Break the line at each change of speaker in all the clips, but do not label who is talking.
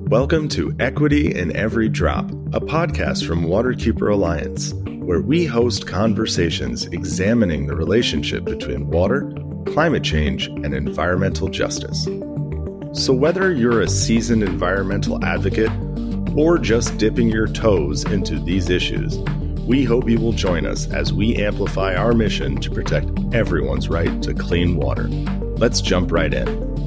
Welcome to Equity in Every Drop, a podcast from Waterkeeper Alliance, where we host conversations examining the relationship between water, climate change, and environmental justice. So whether you're a seasoned environmental advocate or just dipping your toes into these issues, we hope you will join us as we amplify our mission to protect everyone's right to clean water. Let's jump right in.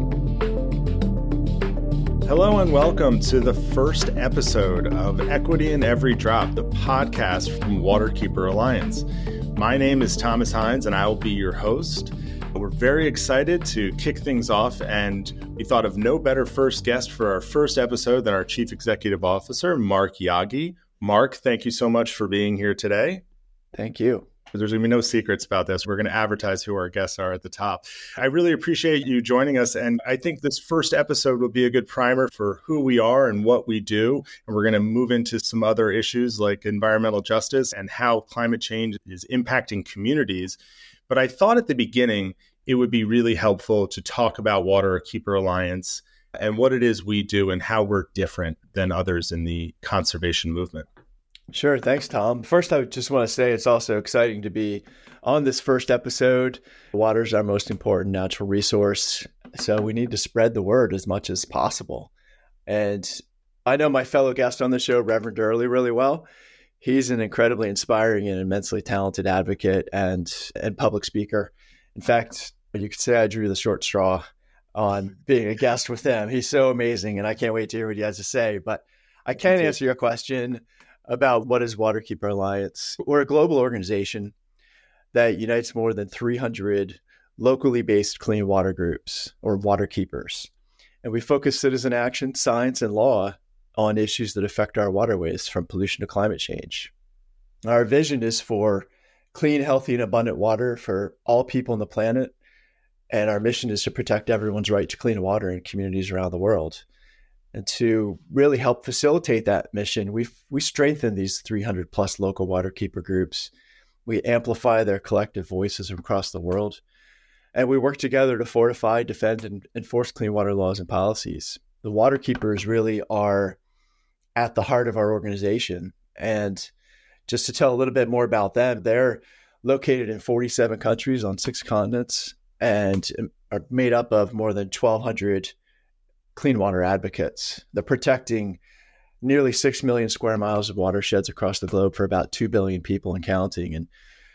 Hello and welcome to the first episode of Equity in Every Drop, the podcast from Waterkeeper Alliance. My name is Thomas Hines and I will be your host. We're very excited to kick things off, and we thought of no better first guest for our first episode than our Chief Executive Officer, Mark Yagi. Mark, thank you so much for being here today.
Thank you.
There's going to be no secrets about this. We're going to advertise who our guests are at the top. I really appreciate you joining us. And I think this first episode will be a good primer for who we are and what we do. And we're going to move into some other issues like environmental justice and how climate change is impacting communities. But I thought at the beginning, it would be really helpful to talk about Waterkeeper Alliance and what it is we do and how we're different than others in the conservation movement.
Sure. Thanks, Tom. First, I just want to say it's also exciting to be on this first episode. Water is our most important natural resource, so we need to spread the word as much as possible. And I know my fellow guest on the show, Reverend Early, really well. He's an incredibly inspiring and immensely talented advocate and public speaker. In fact, you could say I drew the short straw on being a guest with him. He's so amazing, and I can't wait to hear what he has to say. But I can answer your question about what is Waterkeeper Alliance. We're a global organization that unites more than 300 locally based clean water groups or water keepers. And we focus citizen action, science, and law on issues that affect our waterways, from pollution to climate change. Our vision is for clean, healthy, and abundant water for all people on the planet. And our mission is to protect everyone's right to clean water in communities around the world. And to really help facilitate that mission, we strengthen these 300 plus local waterkeeper groups. We amplify their collective voices across the world. And we work together to fortify, defend, and enforce clean water laws and policies. The waterkeepers really are at the heart of our organization. And just to tell a little bit more about them, they're located in 47 countries on 6 continents and are made up of more than 1,200 clean water advocates. They're protecting nearly 6 million square miles of watersheds across the globe for about 2 billion people and counting. And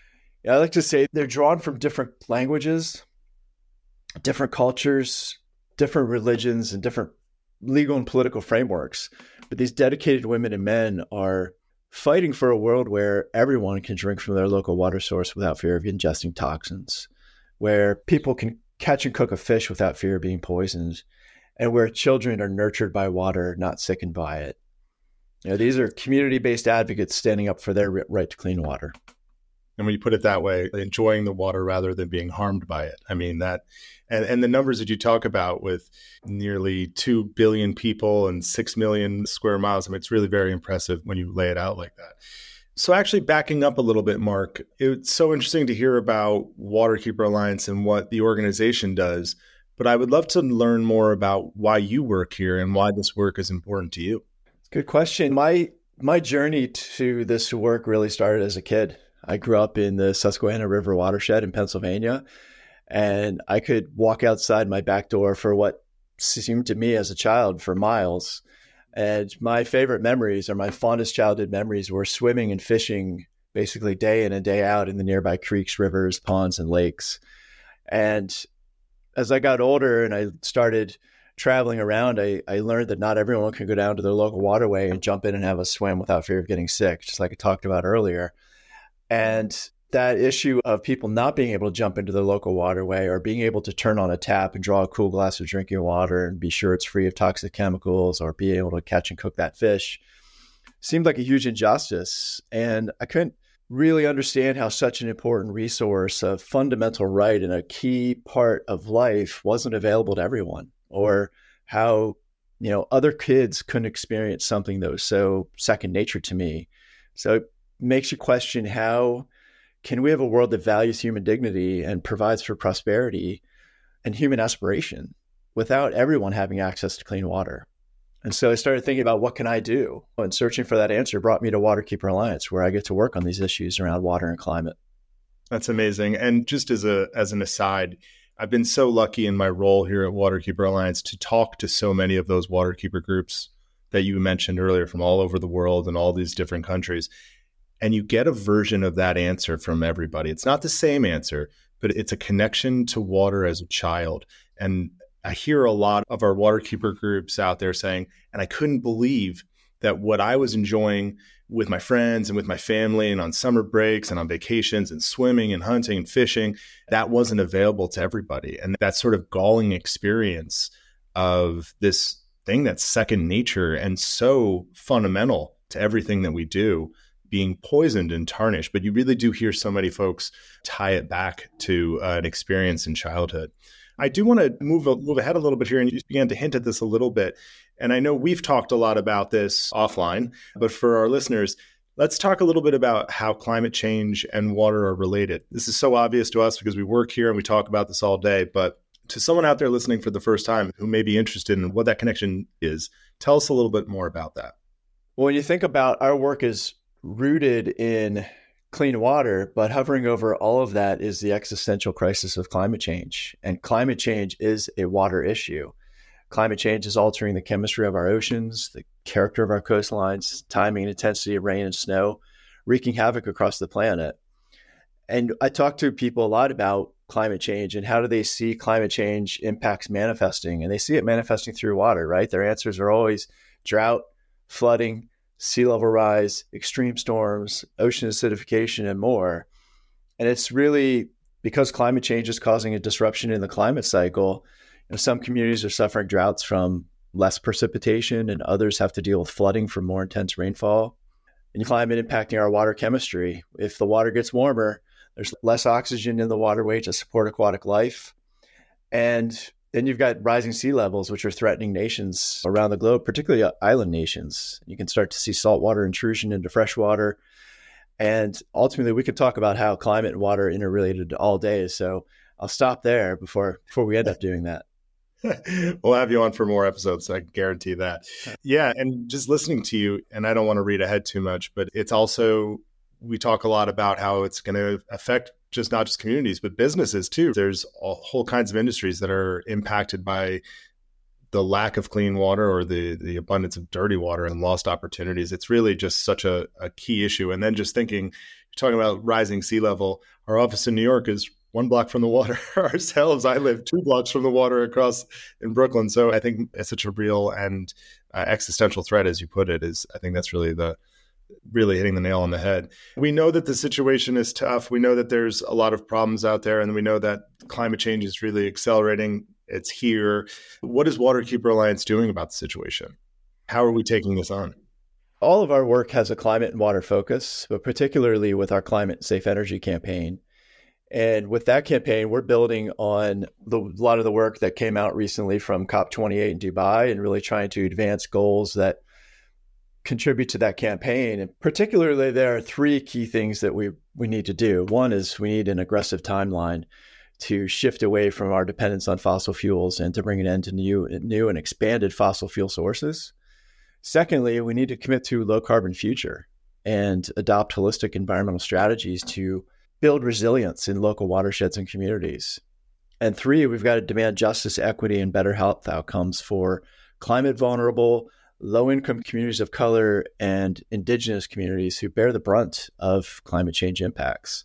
I like to say they're drawn from different languages, different cultures, different religions, and different legal and political frameworks. But these dedicated women and men are fighting for a world where everyone can drink from their local water source without fear of ingesting toxins, where people can catch and cook a fish without fear of being poisoned, and where children are nurtured by water, not sickened by it. These are community-based advocates standing up for their right to clean water.
And when you put it that way, enjoying the water rather than being harmed by it. I mean, that, and the numbers that you talk about with nearly 2 billion people and 6 million square miles, I mean, it's really very impressive when you lay it out like that. So actually backing up a little bit, Mark, it's so interesting to hear about Waterkeeper Alliance and what the organization does. But I would love to learn more about why you work here and why this work is important to you.
Good question. My journey to this work really started as a kid. I grew up in the Susquehanna River watershed in Pennsylvania, and I could walk outside my back door for what seemed to me as a child for miles. And my favorite memories, or my fondest childhood memories, were swimming and fishing basically day in and day out in the nearby creeks, rivers, ponds, and lakes. And as I got older and I started traveling around, I learned that not everyone can go down to their local waterway and jump in and have a swim without fear of getting sick, just like I talked about earlier. And that issue of people not being able to jump into their local waterway or being able to turn on a tap and draw a cool glass of drinking water and be sure it's free of toxic chemicals or be able to catch and cook that fish seemed like a huge injustice. And I couldn't really understand how such an important resource, a fundamental right and a key part of life, wasn't available to everyone, or how, other kids couldn't experience something that was so second nature to me. So it makes you question, how can we have a world that values human dignity and provides for prosperity and human aspiration without everyone having access to clean water? And so I started thinking about what can I do? And searching for that answer brought me to Waterkeeper Alliance, where I get to work on these issues around water and climate.
That's amazing. And just as an aside, I've been so lucky in my role here at Waterkeeper Alliance to talk to so many of those waterkeeper groups that you mentioned earlier from all over the world and all these different countries. And you get a version of that answer from everybody. It's not the same answer, but it's a connection to water as a child. And I hear a lot of our waterkeeper groups out there saying, and I couldn't believe that what I was enjoying with my friends and with my family and on summer breaks and on vacations and swimming and hunting and fishing, that wasn't available to everybody. And that sort of galling experience of this thing that's second nature and so fundamental to everything that we do being poisoned and tarnished. But you really do hear so many folks tie it back to an experience in childhood. I do want to move ahead a little bit here, and you began to hint at this a little bit. And I know we've talked a lot about this offline, but for our listeners, let's talk a little bit about how climate change and water are related. This is so obvious to us because we work here and we talk about this all day, but to someone out there listening for the first time who may be interested in what that connection is, tell us a little bit more about that.
Well, when you think about our work is rooted in clean water, but hovering over all of that is the existential crisis of climate change. And climate change is a water issue. Climate change is altering the chemistry of our oceans, the character of our coastlines, timing and intensity of rain and snow, wreaking havoc across the planet. And I talk to people a lot about climate change and how do they see climate change impacts manifesting? And they see it manifesting through water, right? Their answers are always drought, flooding, sea level rise, extreme storms, ocean acidification, and more. And it's really because climate change is causing a disruption in the climate cycle. Some communities are suffering droughts from less precipitation, and others have to deal with flooding from more intense rainfall. And climate impacting our water chemistry. If the water gets warmer, there's less oxygen in the waterway to support aquatic life. And then you've got rising sea levels, which are threatening nations around the globe, particularly island nations. You can start to see saltwater intrusion into freshwater. And ultimately, we could talk about how climate and water are interrelated all day. So I'll stop there before we end up doing that.
We'll have you on for more episodes, so I can guarantee that. Yeah, and just listening to you, and I don't want to read ahead too much, but it's also, we talk a lot about how it's going to affect not just communities, but businesses too. There's all whole kinds of industries that are impacted by the lack of clean water or the abundance of dirty water and lost opportunities. It's really just such a key issue. And then just thinking, you're talking about rising sea level. Our office in New York is 1 block from the water ourselves. I live 2 blocks from the water across in Brooklyn. So I think it's such a real and existential threat, as you put it, I think that's really hitting the nail on the head. We know that the situation is tough. We know that there's a lot of problems out there, and we know that climate change is really accelerating. It's here. What is Waterkeeper Alliance doing about the situation? How are we taking this on?
All of our work has a climate and water focus, but particularly with our Climate Safe Energy campaign. And with that campaign, we're building on a lot of the work that came out recently from COP28 in Dubai and really trying to advance goals that contribute to that campaign. And particularly, there are 3 key things that we need to do. One is we need an aggressive timeline to shift away from our dependence on fossil fuels and to bring an end to new and expanded fossil fuel sources. Secondly, we need to commit to a low carbon future and adopt holistic environmental strategies to build resilience in local watersheds and communities. And 3, we've got to demand justice, equity, and better health outcomes for climate vulnerable, low-income communities of color and indigenous communities who bear the brunt of climate change impacts.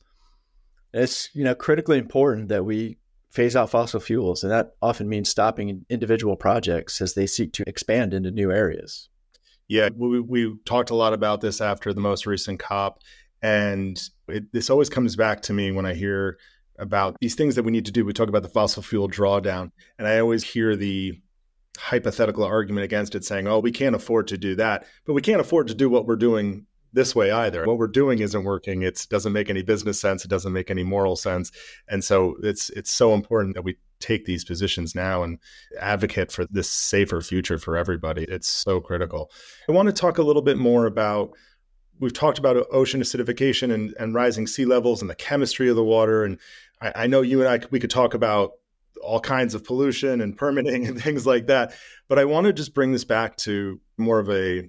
It's critically important that we phase out fossil fuels, and that often means stopping individual projects as they seek to expand into new areas.
Yeah, we talked a lot about this after the most recent COP, and this always comes back to me when I hear about these things that we need to do. We talk about the fossil fuel drawdown, and I always hear the hypothetical argument against it saying, oh, we can't afford to do that, but we can't afford to do what we're doing this way either. What we're doing isn't working. It doesn't make any business sense. It doesn't make any moral sense. And so it's so important that we take these positions now and advocate for this safer future for everybody. It's so critical. I want to talk a little bit more about, we've talked about ocean acidification and rising sea levels and the chemistry of the water. And I know you and I, we could talk about all kinds of pollution and permitting and things like that. But I want to just bring this back to more of the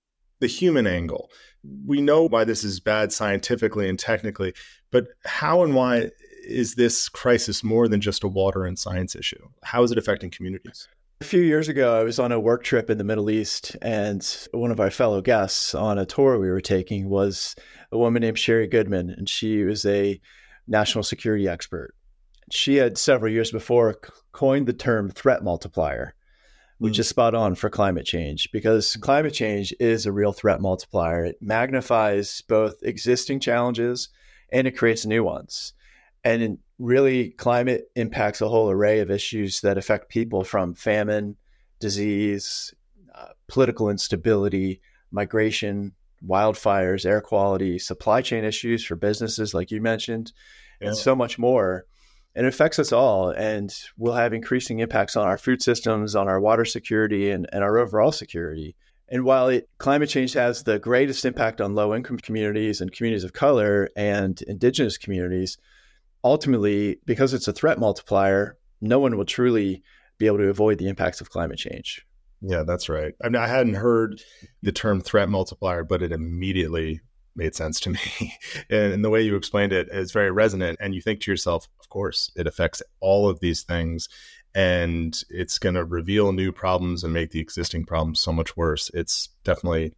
human angle. We know why this is bad scientifically and technically, but how and why is this crisis more than just a water and science issue? How is it affecting communities?
A few years ago, I was on a work trip in the Middle East, and one of our fellow guests on a tour we were taking was a woman named Sherry Goodman, and she was a national security expert. She had several years before coined the term threat multiplier, which is spot on for climate change, because climate change is a real threat multiplier. It magnifies both existing challenges and it creates new ones. And really, climate impacts a whole array of issues that affect people, from famine, disease, political instability, migration, wildfires, air quality, supply chain issues for businesses, like you mentioned, and so much more. And it affects us all, and will have increasing impacts on our food systems, on our water security, and our overall security. And while climate change has the greatest impact on low-income communities and communities of color and indigenous communities, ultimately, because it's a threat multiplier, no one will truly be able to avoid the impacts of climate change.
Yeah, that's right. I mean, I hadn't heard the term threat multiplier, but it immediately made sense to me. And the way you explained it is very resonant. And you think to yourself, of course, it affects all of these things, and it's going to reveal new problems and make the existing problems so much worse. It's definitely,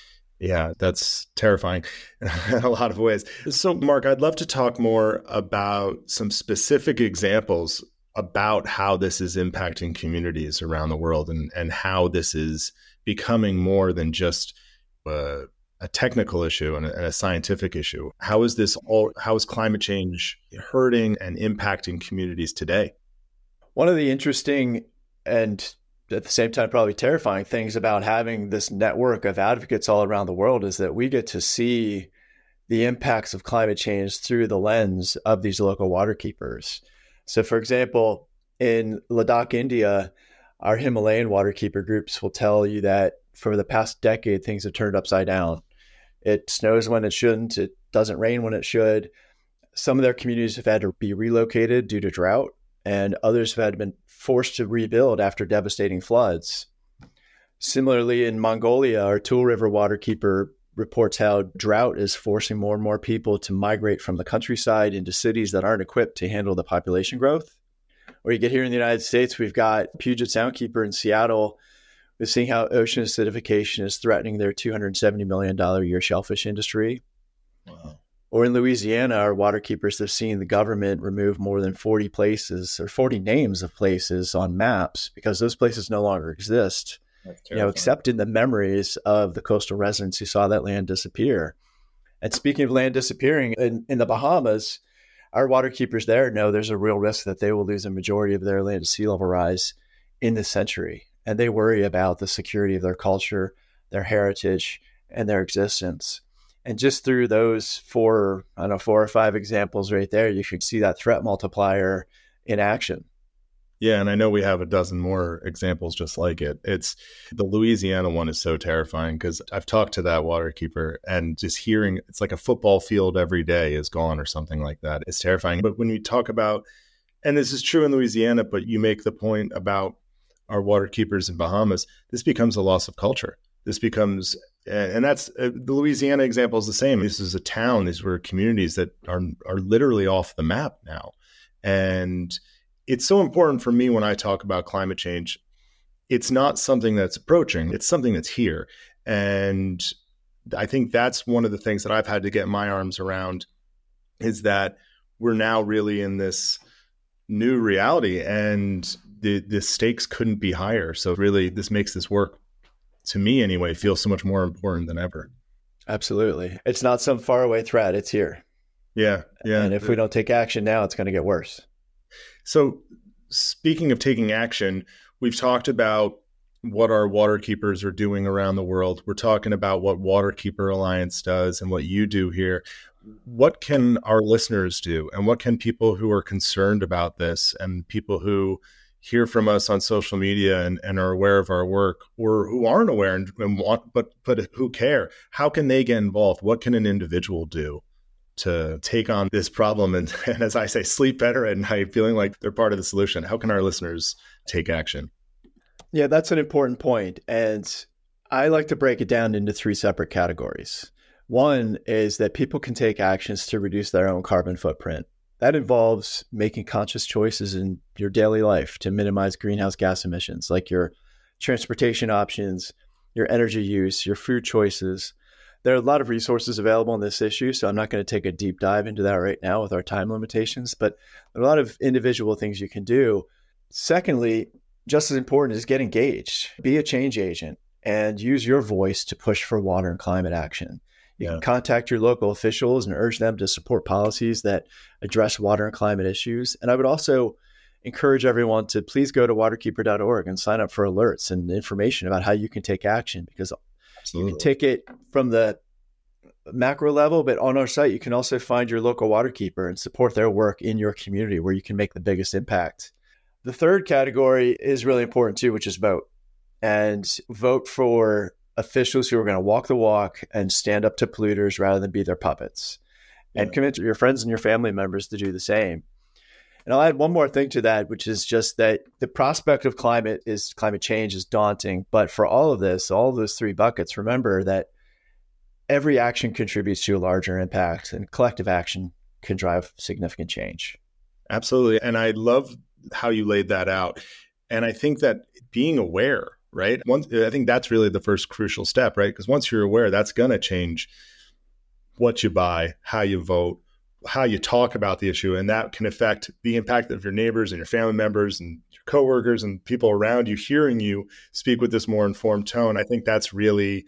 yeah, that's terrifying in a lot of ways. So, Mark, I'd love to talk more about some specific examples about how this is impacting communities around the world, and how this is becoming more than just a technical issue and a scientific issue. How is climate change hurting and impacting communities today?
One of the interesting and at the same time probably terrifying things about having this network of advocates all around the world is that we get to see the impacts of climate change through the lens of these local water keepers. So, for example, in Ladakh, India, our Himalayan waterkeeper groups will tell you that for the past decade, things have turned upside down. It snows when it shouldn't. It doesn't rain when it should. Some of their communities have had to be relocated due to drought, and others have been forced to rebuild after devastating floods. Similarly, in Mongolia, our Tool River waterkeeper reports how drought is forcing more and more people to migrate from the countryside into cities that aren't equipped to handle the population growth. Or you get here in the United States, we've got Puget Soundkeeper in Seattle. We're seeing how ocean acidification is threatening their $270 million a year shellfish industry.
Wow.
Or in Louisiana, our waterkeepers have seen the government remove more than 40 places or 40 names of places on maps because those places no longer exist, except in the memories of the coastal residents who saw that land disappear. And speaking of land disappearing, in the Bahamas, our waterkeepers there know there's a real risk that they will lose a majority of their land to sea level rise in this century. And they worry about the security of their culture, their heritage, and their existence. And just through those four or five examples right there, you should see that threat multiplier in action.
Yeah, and I know we have a dozen more examples just like it. It's the Louisiana one is so terrifying because I've talked to that waterkeeper, and just hearing it's like a football field every day is gone or something like that. It's terrifying. But when you talk about, and this is true in Louisiana, but you make the point about our waterkeepers in Bahamas, this becomes a loss of culture. This becomes, and that's the Louisiana example is the same. This is a town. These were communities that are literally off the map now. And it's so important for me when I talk about climate change. It's not something that's approaching. It's something that's here. And I think that's one of the things that I've had to get my arms around is that we're now really in this new reality, and the stakes couldn't be higher. So really, this makes this work, to me anyway, feel so much more important than ever.
Absolutely. It's not some faraway threat. It's here.
Yeah.
And if we don't take action now, it's going to get worse.
So speaking of taking action, we've talked about what our waterkeepers are doing around the world. We're talking about what Waterkeeper Alliance does and what you do here. What can our listeners do? And what can people who are concerned about this and people who hear from us on social media and are aware of our work, or who aren't aware and want, but who care, how can they get involved? What can an individual do? to take on this problem and as I say, sleep better at night, feeling like they're part of the solution? How can our listeners take action?
Yeah, that's an important point. And I like to break it down into three separate categories. One is that people can take actions to reduce their own carbon footprint. That involves making conscious choices in your daily life to minimize greenhouse gas emissions, like your transportation options, your energy use, your food choices. There are a lot of resources available on this issue, so I'm not going to take a deep dive into that right now with our time limitations, but there are a lot of individual things you can do. Secondly, just as important is get engaged, be a change agent, and use your voice to push for water and climate action. You can contact your local officials and urge them to support policies that address water and climate issues. And I would also encourage everyone to please go to waterkeeper.org and sign up for alerts and information about how you can take action, because you can take it from the macro level, but on our site, you can also find your local waterkeeper and support their work in your community where you can make the biggest impact. The third category is really important too, which is vote. And vote for officials who are going to walk the walk and stand up to polluters rather than be their puppets. And commit your friends and your family members to do the same. And I'll add one more thing to that, which is just that the prospect of climate change is daunting. But for all of this, all of those three buckets, remember that every action contributes to a larger impact, and collective action can drive significant change.
Absolutely. And I love how you laid that out. And I think that being aware, right? I think that's really the first crucial step, right? Because once you're aware, that's going to change what you buy, how you vote, how you talk about the issue. And that can affect the impact of your neighbors and your family members and your coworkers and people around you hearing you speak with this more informed tone. I think that's really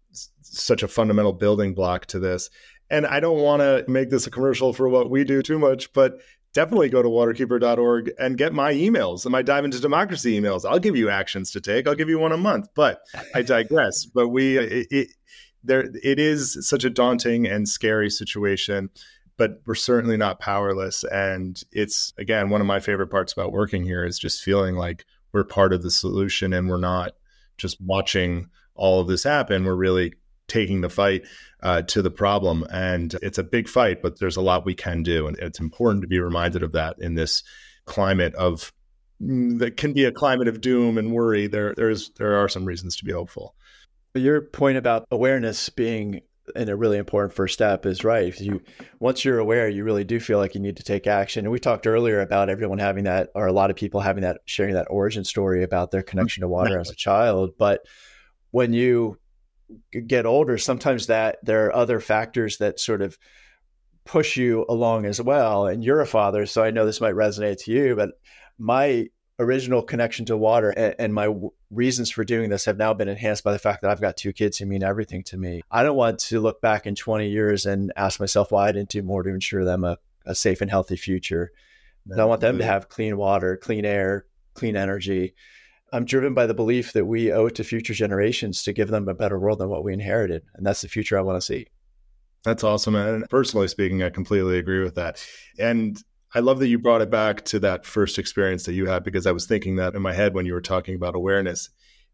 such a fundamental building block to this. And I don't want to make this a commercial for what we do too much, but definitely go to waterkeeper.org and get my emails and my Dive into Democracy emails. I'll give you actions to take. I'll give you one a month, but I digress. But it is such a daunting and scary situation, but we're certainly not powerless. And it's, again, one of my favorite parts about working here is just feeling like we're part of the solution and we're not just watching all of this happen. We're really taking the fight to the problem. And it's a big fight, but there's a lot we can do. And it's important to be reminded of that in this climate that can be a climate of doom and worry. There are some reasons to be hopeful.
Your point about awareness being a really important first step is right. Once you're aware, you really do feel like you need to take action. And we talked earlier about everyone having that, or a lot of people having that, sharing that origin story about their connection to water as a child. But when you get older, sometimes that there are other factors that sort of push you along as well. And you're a father, so I know this might resonate to you, but my original connection to water and my reasons for doing this have now been enhanced by the fact that I've got two kids who mean everything to me. I don't want to look back in 20 years and ask myself why I didn't do more to ensure them a safe and healthy future. I want them to have clean water, clean air, clean energy. I'm driven by the belief that we owe it to future generations to give them a better world than what we inherited. And that's the future I want to see.
That's awesome. And personally speaking, I completely agree with that. And I love that you brought it back to that first experience that you had, because I was thinking that in my head when you were talking about awareness.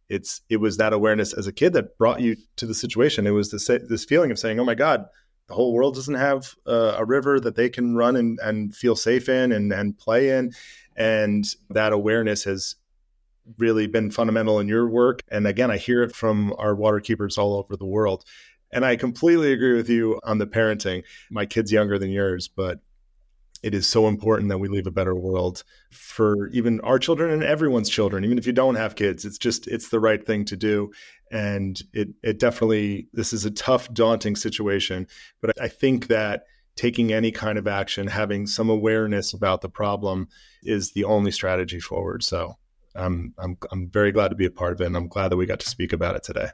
It was that awareness as a kid that brought you to the situation. It was this feeling of saying, oh my God, the whole world doesn't have a river that they can run and feel safe in and play in. And that awareness has really been fundamental in your work. And again, I hear it from our water keepers all over the world. And I completely agree with you on the parenting. My kid's younger than yours, but it is so important that we leave a better world for even our children and everyone's children. Even if you don't have kids, it's the right thing to do. And it definitely, this is a tough, daunting situation. But I think that taking any kind of action, having some awareness about the problem is the only strategy forward. So I'm very glad to be a part of it. And I'm glad that we got to speak about it today.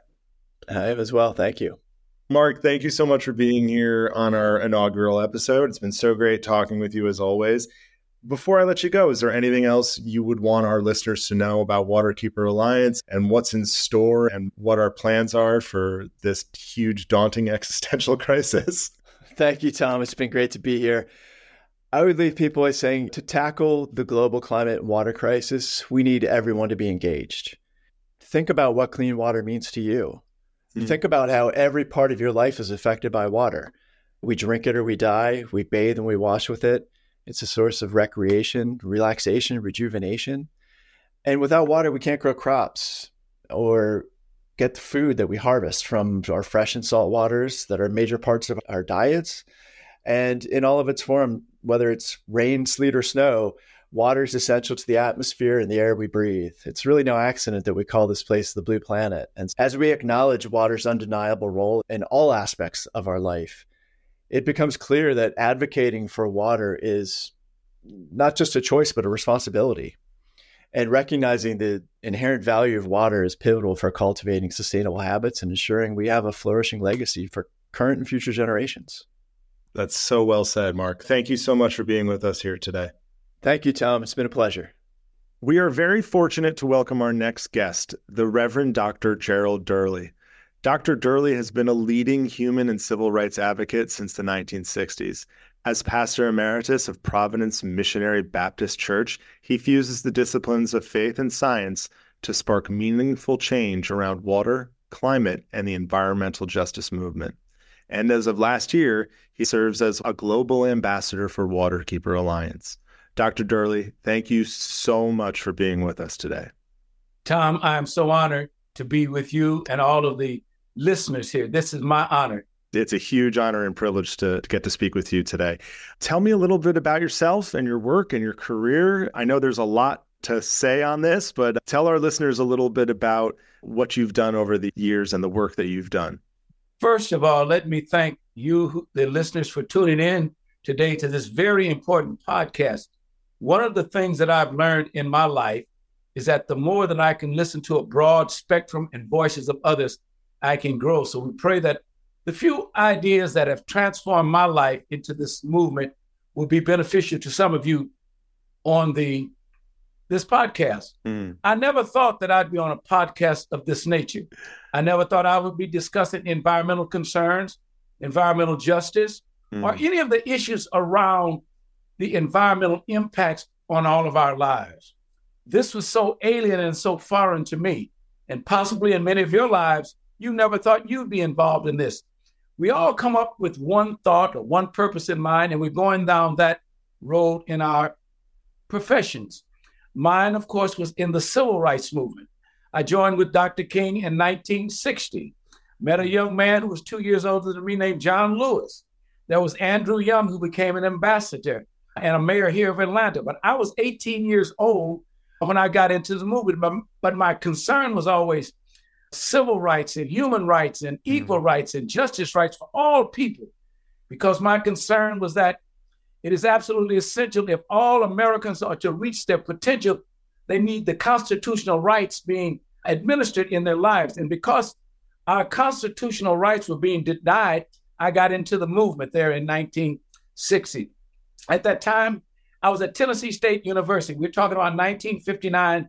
I am as well. Thank you.
Mark, thank you so much for being here on our inaugural episode. It's been so great talking with you as always. Before I let you go, is there anything else you would want our listeners to know about Waterkeeper Alliance and what's in store and what our plans are for this huge, daunting existential crisis?
Thank you, Tom. It's been great to be here. I would leave people by saying to tackle the global climate and water crisis, we need everyone to be engaged. Think about what clean water means to you. Think about how every part of your life is affected by water. We drink it or we die. We bathe and we wash with it. It's a source of recreation, relaxation, rejuvenation. And without water, we can't grow crops or get the food that we harvest from our fresh and salt waters that are major parts of our diets. And in all of its form, whether it's rain, sleet, or snow, water is essential to the atmosphere and the air we breathe. It's really no accident that we call this place the Blue Planet. And as we acknowledge water's undeniable role in all aspects of our life, it becomes clear that advocating for water is not just a choice, but a responsibility. And recognizing the inherent value of water is pivotal for cultivating sustainable habits and ensuring we have a flourishing legacy for current and future generations.
That's so well said, Mark. Thank you so much for being with us here today.
Thank you, Tom. It's been a pleasure.
We are very fortunate to welcome our next guest, the Reverend Dr. Gerald Durley. Dr. Durley has been a leading human and civil rights advocate since the 1960s. As pastor emeritus of Providence Missionary Baptist Church, he fuses the disciplines of faith and science to spark meaningful change around water, climate, and the environmental justice movement. And as of last year, he serves as a global ambassador for Waterkeeper Alliance. Dr. Durley, thank you so much for being with us today.
Tom, I am so honored to be with you and all of the listeners here. This is my honor.
It's a huge honor and privilege to get to speak with you today. Tell me a little bit about yourself and your work and your career. I know there's a lot to say on this, but tell our listeners a little bit about what you've done over the years and the work that you've done.
First of all, let me thank you, the listeners, for tuning in today to this very important podcast. One of the things that I've learned in my life is that the more that I can listen to a broad spectrum and voices of others, I can grow. So we pray that the few ideas that have transformed my life into this movement will be beneficial to some of you on this podcast. I never thought that I'd be on a podcast of this nature. I never thought I would be discussing environmental concerns, environmental justice, or any of the issues around the environmental impacts on all of our lives. This was so alien and so foreign to me, and possibly in many of your lives, you never thought you'd be involved in this. We all come up with one thought or one purpose in mind, and we're going down that road in our professions. Mine, of course, was in the civil rights movement. I joined with Dr. King in 1960, met a young man who was 2 years older than me named John Lewis. There was Andrew Young, who became an ambassador and a mayor here of Atlanta. But I was 18 years old when I got into the movement. But my concern was always civil rights and human rights and equal rights and justice rights for all people, because my concern was that it is absolutely essential if all Americans are to reach their potential, they need the constitutional rights being administered in their lives. And because our constitutional rights were being denied, I got into the movement there in 1960. At that time, I was at Tennessee State University. We're talking about 1959,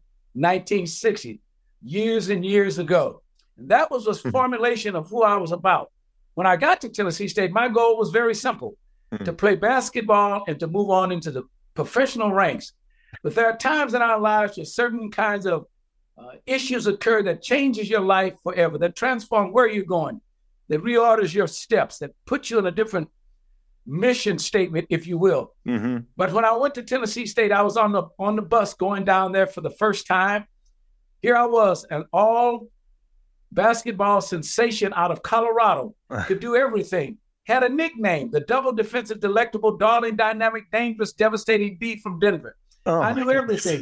1960, years and years ago. And that was a formulation of who I was about. When I got to Tennessee State, my goal was very simple, to play basketball and to move on into the professional ranks. But there are times in our lives where certain kinds of issues occur that changes your life forever, that transform where you're going, that reorders your steps, that puts you in a different mission statement, if you will. But when I went to Tennessee State, I was on the bus going down there for the first time. Here I was, an all basketball sensation out of Colorado, could do everything. Had a nickname, the double defensive, delectable, darling, dynamic, dangerous, devastating B from Denver. I knew everything.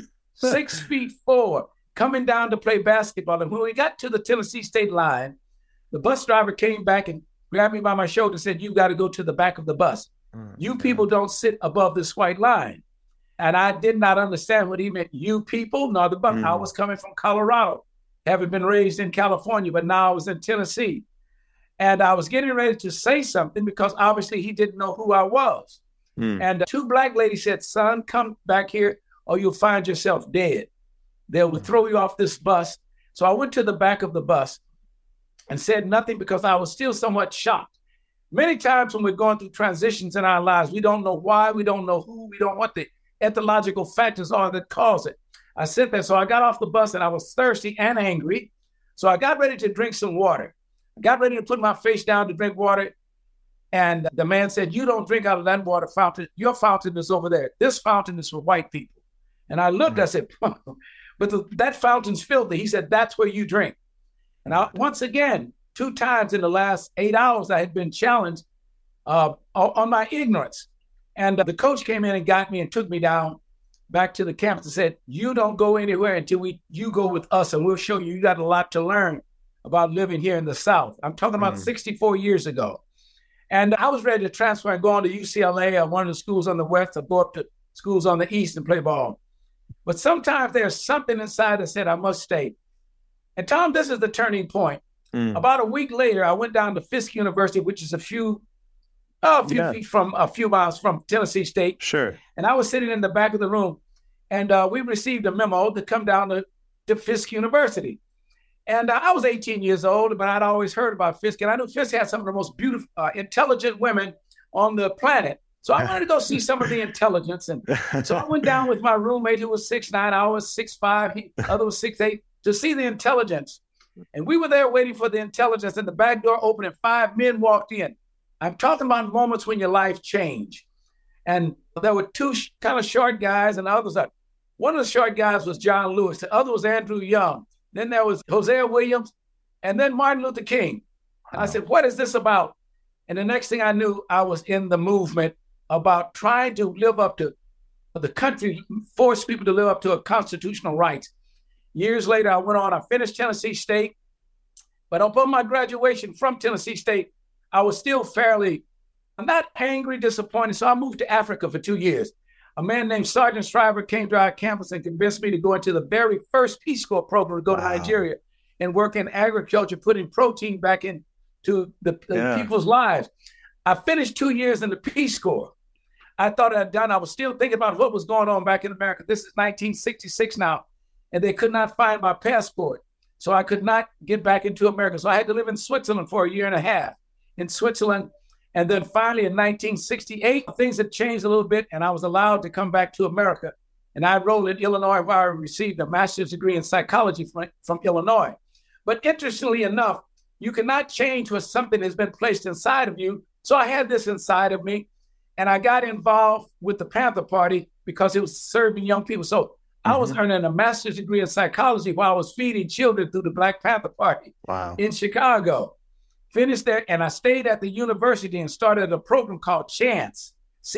6'4", coming down to play basketball. And when we got to the Tennessee State line, the bus driver came back and grabbed me by my shoulder and said, "You got to go to the back of the bus. You people don't sit above this white line." And I did not understand what he meant. You people, no, the bus. I was coming from Colorado, having been raised in California, but now I was in Tennessee. And I was getting ready to say something because obviously he didn't know who I was. And two black ladies said, "Son, come back here or you'll find yourself dead. They will throw you off this bus." So I went to the back of the bus and said nothing because I was still somewhat shocked. Many times when we're going through transitions in our lives, we don't know why, we don't know who, we don't know what the ethological factors are that cause it. I sat there, so I got off the bus and I was thirsty and angry. So I got ready to drink some water. I got ready to put my face down to drink water. And the man said, you don't drink out of that water fountain. Your fountain is over there. This fountain is for white people. And I looked, I said, but that fountain's filthy. He said, that's where you drink. And once again, 2 times in the last 8 hours, I had been challenged on my ignorance. And the coach came in and got me and took me down back to the campus and said, you don't go anywhere until you go with us, and we'll show you. You got a lot to learn about living here in the South. I'm talking about 64 years ago. And I was ready to transfer and go on to UCLA or one of the schools on the West, or go up to schools on the East and play ball. But sometimes there's something inside that said, I must stay. And Tom, this is the turning point. About a week later, I went down to Fisk University, which is a few miles from Tennessee State.
Sure.
And I was sitting in the back of the room, and we received a memo to come down to Fisk University. And I was 18 years old, but I'd always heard about Fisk. And I knew Fisk had some of the most beautiful, intelligent women on the planet. So I wanted to go see some of the intelligence. And so I went down with my roommate, who was 6'9". I was 6'5". The other was 6'8", to see the intelligence. And we were there waiting for the intelligence, and the back door opened and 5 men walked in. I'm talking about moments when your life changed. And there were 2 kind of short guys, and the others are. One of the short guys was John Lewis. The other was Andrew Young. Then there was Hosea Williams, and then Martin Luther King. And I said, what is this about? And the next thing I knew, I was in the movement about trying to live up to the country, force people to live up to a constitutional rights. Years later, I finished Tennessee State, but upon my graduation from Tennessee State, I was still I'm not angry, disappointed. So I moved to Africa for 2 years. A man named Sergeant Shriver came to our campus and convinced me to go into the very first Peace Corps program to go to Nigeria and work in agriculture, putting protein back into the people's lives. I finished 2 years in the Peace Corps. I thought I'd done. I was still thinking about what was going on back in America. This is 1966 now, and they could not find my passport. So I could not get back into America. So I had to live in Switzerland for 1.5 years in Switzerland. And then finally in 1968, things had changed a little bit, and I was allowed to come back to America. And I enrolled in Illinois, where I received a master's degree in psychology from Illinois. But interestingly enough, you cannot change what something has been placed inside of you. So I had this inside of me, and I got involved with the Panther Party because it was serving young people. So I was earning a master's degree in psychology while I was feeding children through the Black Panther Party in Chicago. Finished there, and I stayed at the university and started a program called CHANCE,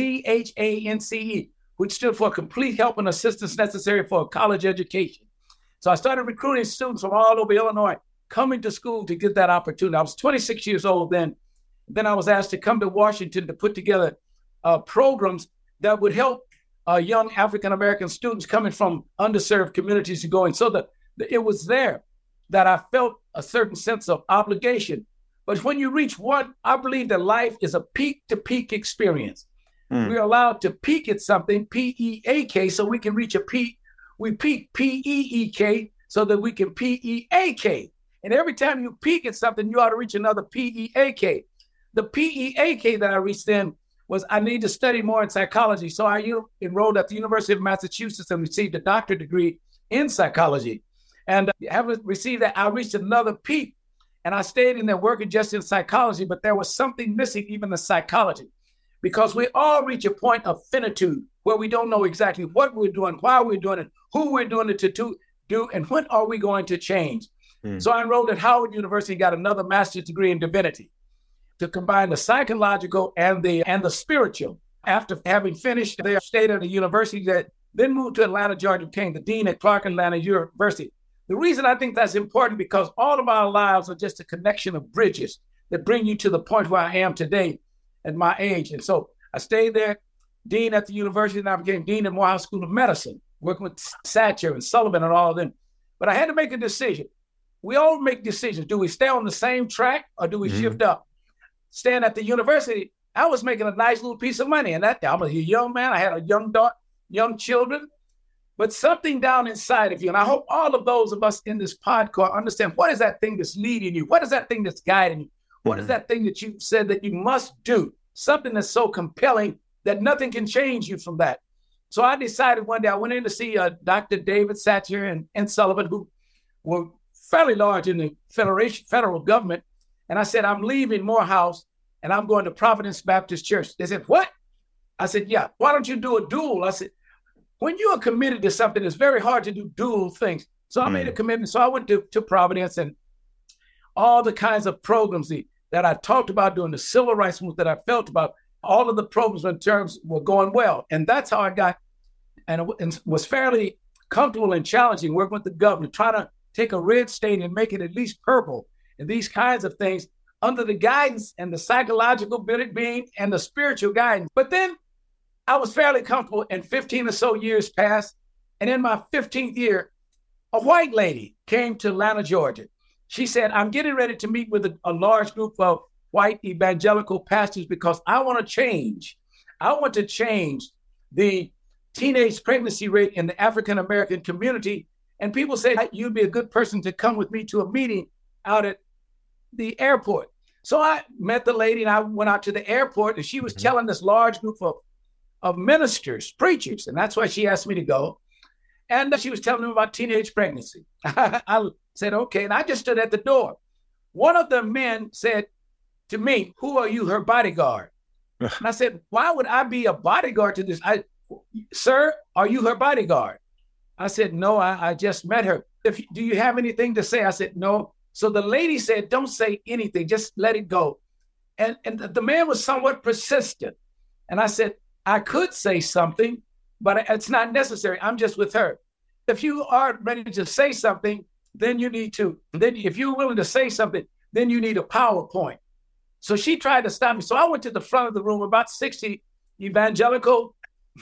CHANCE, which stood for Complete Help and Assistance Necessary for a College Education. So I started recruiting students from all over Illinois coming to school to get that opportunity. I was 26 years old then. Then I was asked to come to Washington to put together programs that would help young African-American students coming from underserved communities to go in. So it was there that I felt a certain sense of obligation. But when you reach one, I believe that life is a peak-to-peak experience. We're allowed to peak at something, P-E-A-K, so we can reach a peak. We peak, P-E-E-K, so that we can P-E-A-K. And every time you peak at something, you ought to reach another P-E-A-K. The P-E-A-K that I reached then was I need to study more in psychology. So I enrolled at the University of Massachusetts and received a doctorate degree in psychology. And having received that, I reached another peak. And I stayed in there working just in psychology, but there was something missing even in psychology, because we all reach a point of finitude where we don't know exactly what we're doing, why we're doing it, who we're doing it to do, and when are we going to change. So I enrolled at Howard University, got another master's degree in divinity to combine the psychological and the spiritual. After having finished there, I stayed at a university that then moved to Atlanta, Georgia, became the dean at Clark Atlanta University. The reason I think that's important, because all of our lives are just a connection of bridges that bring you to the point where I am today at my age. And so I stayed there, dean at the university, and I became dean at Morehouse School of Medicine, working with Satcher and Sullivan and all of them. But I had to make a decision. We all make decisions. Do we stay on the same track or do we shift up? Staying at the university, I was making a nice little piece of money. And I was a young man. I had a young daughter, young children. But something down inside of you, and I hope all of those of us in this podcast understand, what is that thing that's leading you? What is that thing that's guiding you? What is that thing that you said that you must do? Something that's so compelling that nothing can change you from that. So I decided one day, I went in to see Dr. David Satcher and Sullivan, who were fairly large in the federal government. And I said, I'm leaving Morehouse and I'm going to Providence Baptist Church. They said, what? I said, yeah. Why don't you do a dual? I said, when you are committed to something, it's very hard to do dual things. So I made a commitment. So I went to Providence, and all the kinds of programs that I talked about during the civil rights movement that I felt about, all of the programs in terms were going well. And that's how I got, and was fairly comfortable and challenging, working with the governor, trying to take a red state and make it at least purple, and these kinds of things under the guidance and the psychological being and the spiritual guidance. But then I was fairly comfortable, and 15 or so years passed. And in my 15th year, a white lady came to Atlanta, Georgia. She said, I'm getting ready to meet with a large group of white evangelical pastors because I want to change. I want to change the teenage pregnancy rate in the African-American community. And people said, you'd be a good person to come with me to a meeting out at the airport. So I met the lady, and I went out to the airport, and she was telling this large group of ministers, preachers, and that's why she asked me to go. And she was telling them about teenage pregnancy. I said, okay. And I just stood at the door. One of the men said to me, who are you, her bodyguard? And I said, why would I be a bodyguard to this? Sir, are you her bodyguard? I said, no, I just met her. Do you have anything to say? I said, no. So the lady said, don't say anything, just let it go. And the man was somewhat persistent. And I said, I could say something, but it's not necessary. I'm just with her. If you are ready to say something, then you need to. Then if you're willing to say something, then you need a PowerPoint. So she tried to stop me. So I went to the front of the room, about 60 evangelical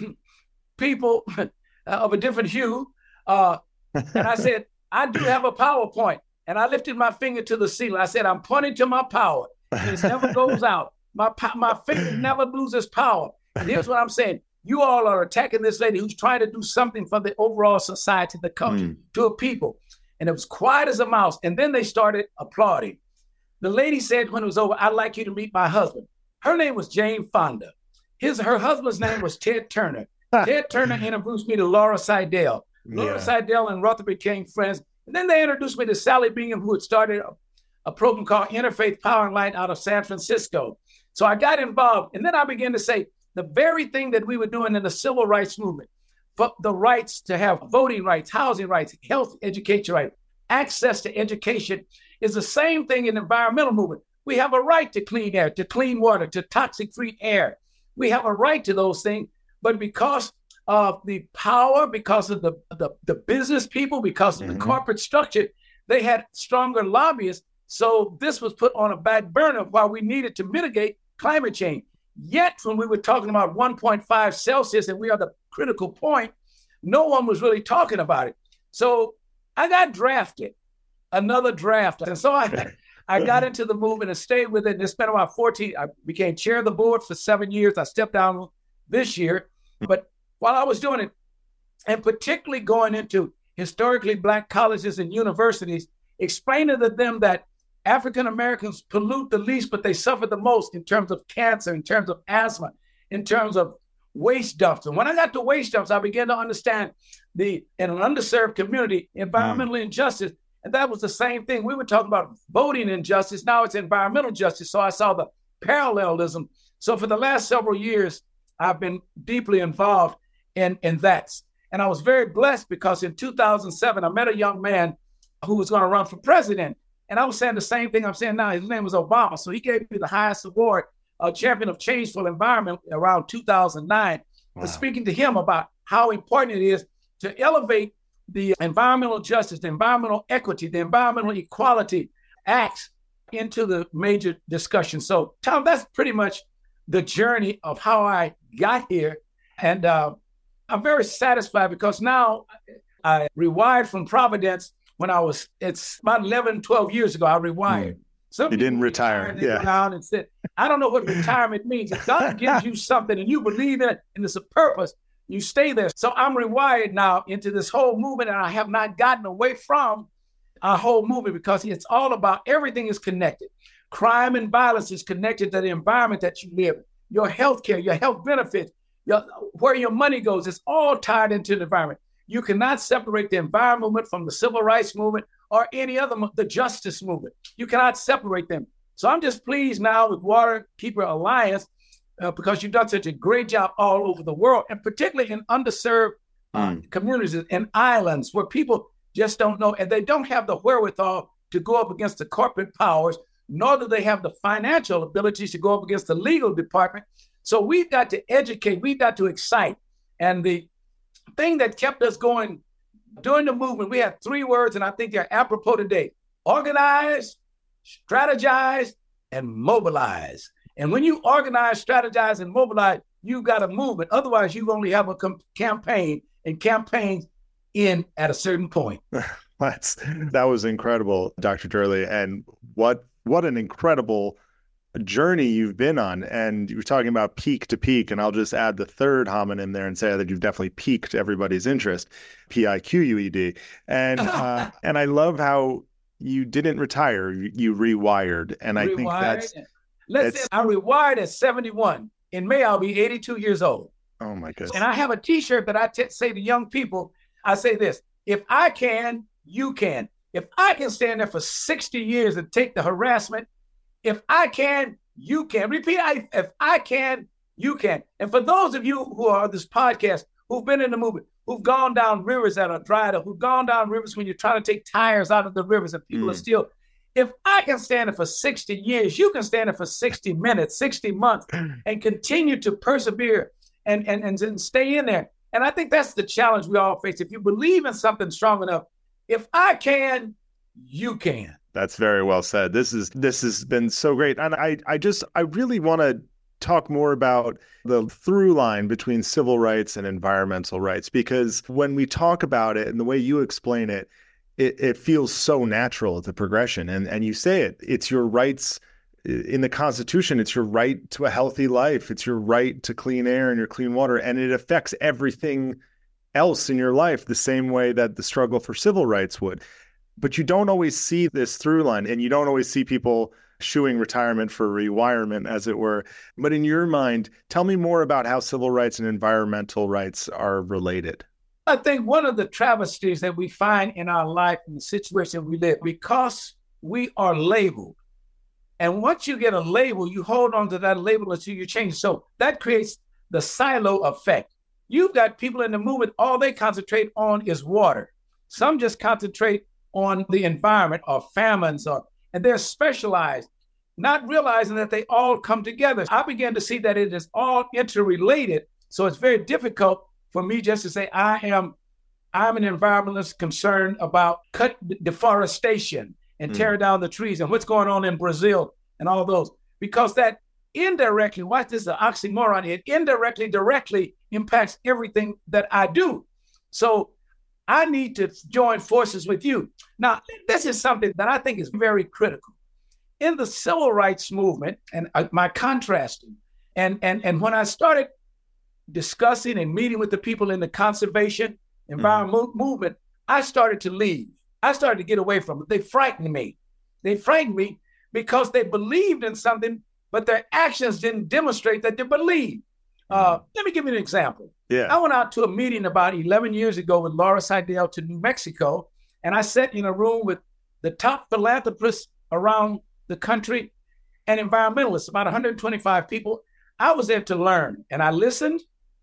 people of a different hue. And I said, I do have a PowerPoint. And I lifted my finger to the ceiling. I said, I'm pointing to my power. It never goes out. My finger never loses power. And here's what I'm saying. You all are attacking this lady who's trying to do something for the overall society, the country, to a people. And it was quiet as a mouse. And then they started applauding. The lady said when it was over, I'd like you to meet my husband. Her name was Jane Fonda. Her husband's name was Ted Turner. Ted Turner introduced me to Laura Seidel. Laura Seidel and Rutherford became friends. And then they introduced me to Sally Bingham, who had started a program called Interfaith Power and Light out of San Francisco. So I got involved. And then I began to say, the very thing that we were doing in the civil rights movement, for the rights to have voting rights, housing rights, health, education rights, access to education, is the same thing in the environmental movement. We have a right to clean air, to clean water, to toxic-free air. We have a right to those things, but because of the power, because of the business people, because of the corporate structure, they had stronger lobbyists. So this was put on a back burner while we needed to mitigate climate change. Yet when we were talking about 1.5 Celsius and we are the critical point, no one was really talking about it. So I got drafted, another draft. And so I got into the movement and stayed with it. And it's been about 14. I became chair of the board for 7 years. I stepped down this year. But while I was doing it, and particularly going into historically Black colleges and universities, explaining to them that African Americans pollute the least, but they suffer the most in terms of cancer, in terms of asthma, in terms of waste dumps. And when I got to waste dumps, I began to understand in an underserved community, environmental injustice. And that was the same thing. We were talking about voting injustice. Now it's environmental justice. So I saw the parallelism. So for the last several years, I've been deeply involved in that. And I was very blessed because in 2007, I met a young man who was going to run for president. And I was saying the same thing I'm saying now. His name was Obama. So he gave me the highest award, Champion of Change for the Environment, around 2009. Wow. Speaking to him about how important it is to elevate the environmental justice, the environmental equity, the environmental equality acts into the major discussion. So, Tom, that's pretty much the journey of how I got here. And I'm very satisfied because now I rewired from Providence when it's about 11, 12 years ago, I rewired.
You didn't retire.
Yeah. Down and said, I don't know what retirement means. If God gives you something and you believe in it and it's a purpose, you stay there. So I'm rewired now into this whole movement, and I have not gotten away from our whole movement because it's all about everything is connected. Crime and violence is connected to the environment that you live in. Your health care, your health benefits, where your money goes, it's all tied into the environment. You cannot separate the environment movement from the civil rights movement or any other, the justice movement. You cannot separate them. So I'm just pleased now with Waterkeeper Alliance because you've done such a great job all over the world, and particularly in underserved communities and islands where people just don't know, and they don't have the wherewithal to go up against the corporate powers, nor do they have the financial abilities to go up against the legal department. So we've got to educate, we've got to excite. And the thing that kept us going during the movement, we had 3 words, and I think they're apropos today: organize, strategize, and mobilize. And when you organize, strategize, and mobilize, you've got a movement. Otherwise, you only have a campaign, and campaigns end at a certain point.
That was incredible, Dr. Durley. And what an incredible journey you've been on. And you were talking about peak to peak, and I'll just add the third homonym there and say that you've definitely piqued everybody's interest, PIQUED. And and I love how you didn't retire, you rewired. And I think that's...
I rewired at 71. In May, I'll be 82 years old.
Oh my goodness.
And I have a t-shirt that I say to young people, I say this: if I can, you can. If I can stand there for 60 years and take the harassment, if I can, you can. Repeat, if I can, you can. And for those of you who are on this podcast, who've been in the movement, who've gone down rivers that are dried up, who've gone down rivers when you're trying to take tires out of the rivers and people are still, if I can stand it for 60 years, you can stand it for 60 minutes, 60 months, and continue to persevere and stay in there. And I think that's the challenge we all face. If you believe in something strong enough, if I can, you can.
That's very well said. This has been so great. And I really want to talk more about the through line between civil rights and environmental rights, because when we talk about it and the way you explain it, it feels so natural, the progression. And you say it's your rights in the Constitution. It's your right to a healthy life. It's your right to clean air and your clean water. And it affects everything else in your life the same way that the struggle for civil rights would. But you don't always see this through line, and you don't always see people shooing retirement for rewirement, as it were. But in your mind, tell me more about how civil rights and environmental rights are related.
I think one of the travesties that we find in our life, in the situation we live, because we are labeled. And once you get a label, you hold on to that label until you change. So that creates the silo effect. You've got people in the movement, all they concentrate on is water. Some just concentrate on the environment or famines, and they're specialized, not realizing that they all come together. I began to see that it is all interrelated. So it's very difficult for me just to say I'm an environmentalist concerned about deforestation and tearing down the trees and what's going on in Brazil and all those, because that indirectly, watch this, is an oxymoron, it indirectly, directly impacts everything that I do. So I need to join forces with you. Now, this is something that I think is very critical. In the civil rights movement, and my contrasting, and when I started discussing and meeting with the people in the conservation environment movement, I started to leave. I started to get away from it. They frightened me. They frightened me because they believed in something, but their actions didn't demonstrate that they believed. Let me give you an example.
Yeah.
I went out to a meeting about 11 years ago with Laura Seidel to New Mexico, and I sat in a room with the top philanthropists around the country and environmentalists, about 125 people. I was there to learn, and I listened.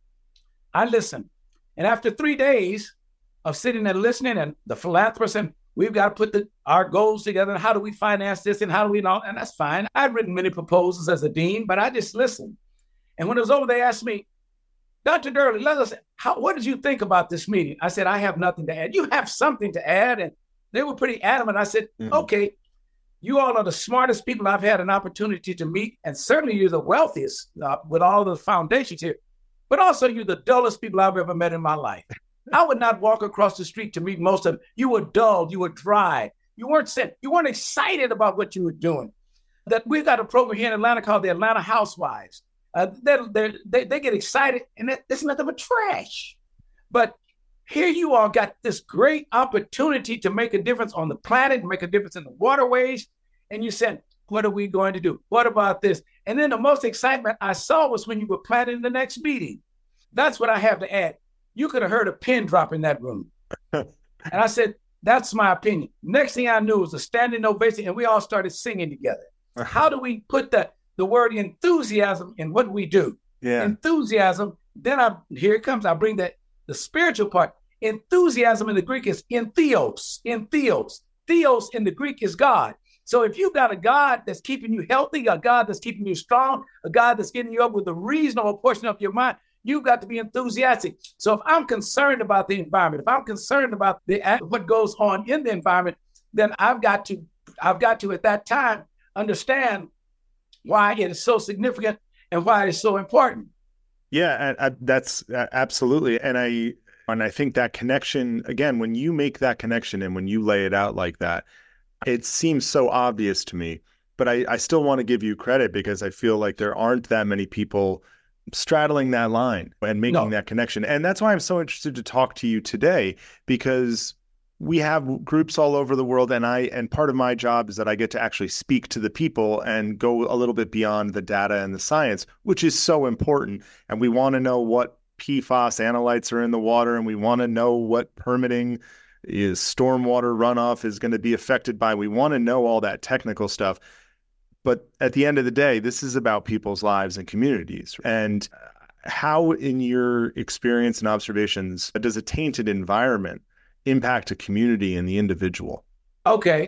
And after 3 days of sitting and listening, and the philanthropists, and we've got to put our goals together, and how do we finance this, and how do we know, and that's fine. I'd written many proposals as a dean, but I just listened. And when it was over, they asked me, Dr. Durley, what did you think about this meeting? I said, I have nothing to add. You have something to add. And they were pretty adamant. I said, okay, you all are the smartest people I've had an opportunity to meet. And certainly you're the wealthiest with all the foundations here. But also you're the dullest people I've ever met in my life. I would not walk across the street to meet most of them. You were dull. You were dry. You weren't excited about what you were doing. That we've got a program here in Atlanta called the Atlanta Housewives. They get excited, and it's nothing but trash. But here you all got this great opportunity to make a difference on the planet, make a difference in the waterways. And you said, what are we going to do? What about this? And then the most excitement I saw was when you were planning the next meeting. That's what I have to add. You could have heard a pin drop in that room. And I said, that's my opinion. Next thing I knew was a standing ovation, and we all started singing together. How do we put the word enthusiasm in what we do?
Yeah.
Enthusiasm. Then here it comes. I bring the spiritual part. Enthusiasm in the Greek is entheos. Entheos. Theos in the Greek is God. So if you've got a God that's keeping you healthy, a God that's keeping you strong, a God that's getting you up with a reasonable portion of your mind, you've got to be enthusiastic. So if I'm concerned about the environment, if I'm concerned about what goes on in the environment, then I've got to at that time understand why it is so significant and why it is so important.
Yeah, and that's absolutely. And I think that connection, again, when you make that connection and when you lay it out like that, it seems so obvious to me, but I still want to give you credit because I feel like there aren't that many people straddling that line and making that connection. And that's why I'm so interested to talk to you today, because we have groups all over the world, and part of my job is that I get to actually speak to the people and go a little bit beyond the data and the science, which is so important. And we want to know what PFAS analytes are in the water, and we want to know what permitting is stormwater runoff is going to be affected by. We want to know all that technical stuff. But at the end of the day, this is about people's lives and communities. And how, in your experience and observations, does a tainted environment impact a community and the individual?
Okay.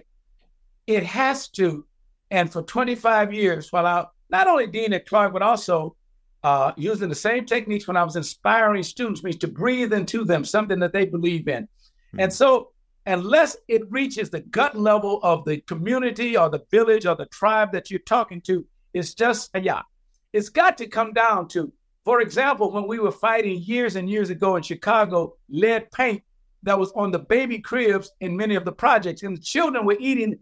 It has to. And for 25 years, while I not only Dean at Clark, but also using the same techniques when I was inspiring students, means to breathe into them something that they believe in. And so unless it reaches the gut level of the community or the village or the tribe that you're talking to, it's just, it's got to come down to, for example, when we were fighting years and years ago in Chicago, lead paint that was on the baby cribs in many of the projects, and the children were eating,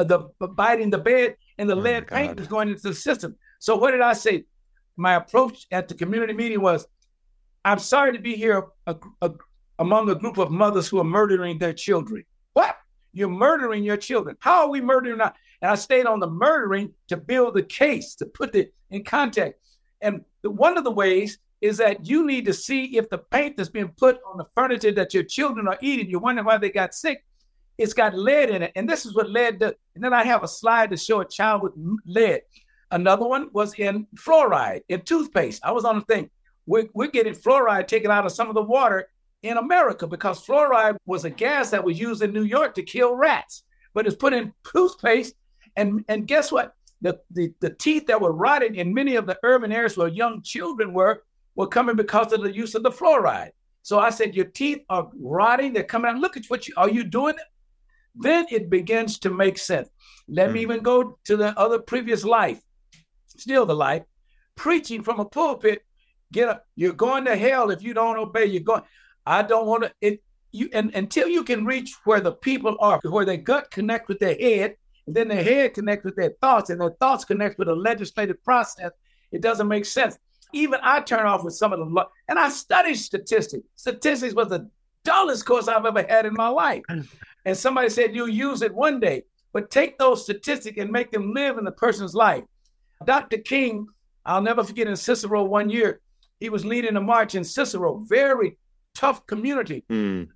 biting the bed, and the lead paint was going into the system. So what did I say? My approach at the community meeting was, I'm sorry to be here among a group of mothers who are murdering their children. What? You're murdering your children. How are we murdering now? And I stayed on the murdering to build the case, to put it in context. And one of the ways is that you need to see if the paint that's being put on the furniture that your children are eating, you're wondering why they got sick, it's got lead in it. And this is what lead does. And then I have a slide to show a child with lead. Another one was in fluoride, in toothpaste. I was on the thing. We're getting fluoride taken out of some of the water in America because fluoride was a gas that was used in New York to kill rats, but it's put in toothpaste. And guess what? The teeth that were rotting in many of the urban areas where young children were coming because of the use of the fluoride. So I said, your teeth are rotting. They're coming out. Look at are you doing it? Then it begins to make sense. Let me even go to the other previous life, still the life, preaching from a pulpit. Get up. You're going to hell if you don't obey. You're going. I don't want to. Until you can reach where the people are, where their gut connect with their head, and then their head connect with their thoughts, and their thoughts connect with a legislative process, it doesn't make sense. Even I turn off with some of the, and I studied statistics. Statistics was the dullest course I've ever had in my life. And somebody said, you'll use it one day, but take those statistics and make them live in the person's life. Dr. King, I'll never forget, in Cicero one year, he was leading a march in Cicero, very tough community. And